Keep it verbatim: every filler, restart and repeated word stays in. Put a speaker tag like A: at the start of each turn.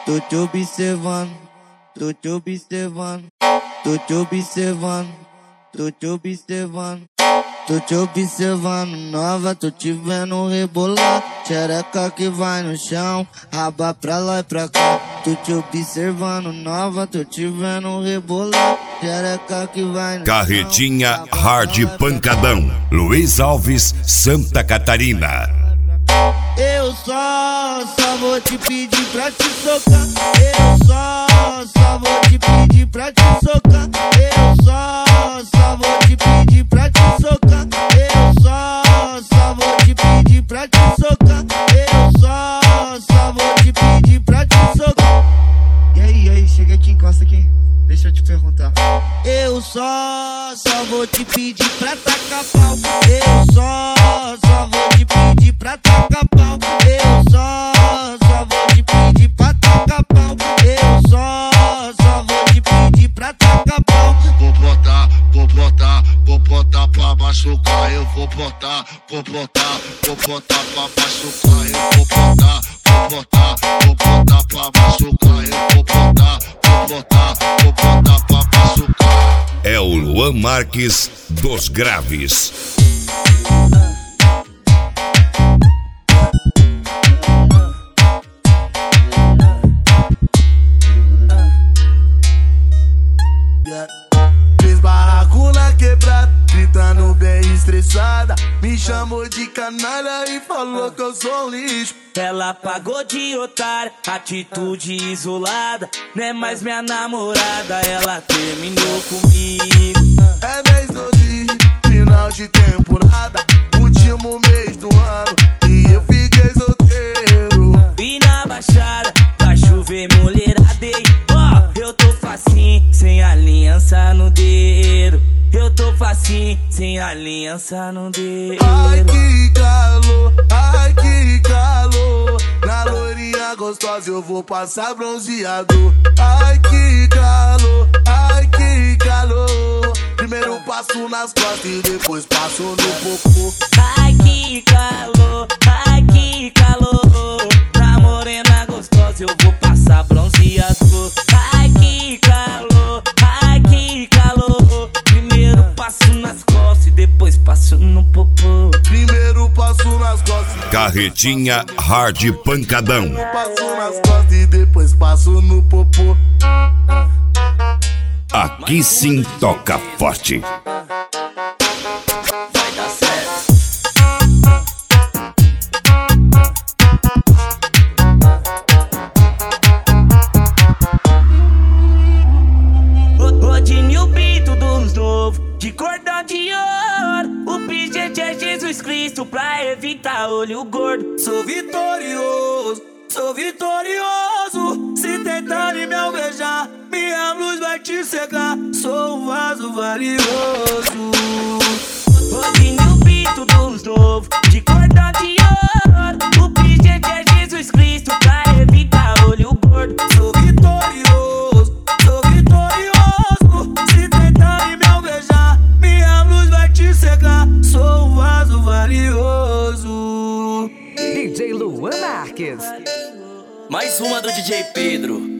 A: tô te observando, tô te observando, tô te observando, tô te observando, tô te observando, nova, tô te vendo rebolar, xereca que vai no chão, raba pra lá e pra cá. Tô te observando, nova, tô te vendo rebolar, xereca que vai no
B: Carretinha
A: chão,
B: Hard Pancadão, Luiz Alves, Santa Catarina.
A: Eu só, só vou te pedir pra te socar. Eu só, só vou te pedir pra te socar. Eu só, só vou te pedir pra te socar. Eu só, só vou te pedir pra te socar. Eu só, só vou te pedir pra te socar.
C: E aí, e aí, chega aqui, encosta aqui. Deixa eu te perguntar.
A: Eu só, só vou te pedir pra tacar pau. Eu só, só vou te pedir pra tacar pau. Eu só, só vou te pedir pra tacar pau. Eu só, só vou te pedir pra tacar pau.
D: Vou botar, vou botar, vou botar pra machucar. Eu vou botar, vou botar, vou botar pra machucar. Eu vou botar, vou botar, vou botar pra machucar. Eu vou botar, vou botar, vou botar pra machucar.
B: É o Luan Marques dos Graves.
E: Fez barraco na quebrada, gritando bem estressada. Me chamou de canalha e falou que eu sou um lixo.
F: Ela pagou de otária, atitude isolada. Não é mais minha namorada, ela terminou comigo.
E: É mês doze, final de temporada, último mês do ano, e eu fiquei solteiro.
F: E na baixada, vai chover mulherada, ei. Ó, eu tô facinho, sem aliança no dedo. Eu tô facinho, sem aliança no dedo.
E: Ai que calor, ai que calor. Na loirinha gostosa eu vou passar bronzeador. Ai que calor, ai que calor. Primeiro passo nas costas e depois passo no popô.
F: Ai que calor, ai que calor. Na morena gostosa eu vou passar bronzeador. Ai que calor, ai que calor. Primeiro passo nas costas e depois passo no popô.
E: Primeiro passo nas costas,
B: Carretinha Hard Pancadão.
E: passo nas costas e depois passo no popô.
B: Aqui sim toca forte.
F: Vai dar certo. Rodinho Pinto dos novos, de cordão de ouro. O pingente é Jesus Cristo pra evitar olho gordo.
G: Sou vitorioso, sou vitorioso. Se tentarem me alvejar, minha luz vai te cegar. Sou um vaso valioso.
F: Rodinho Pinto dos novos, de cordão de ouro. O pingente é Jesus Cristo pra evitar olho gordo.
G: Sou vitorioso, sou vitorioso. Se tentarem me alvejar, minha luz vai te cegar. Sou um vaso valioso.
H: D J Luan Marques.
I: Mais uma do D J Pedro.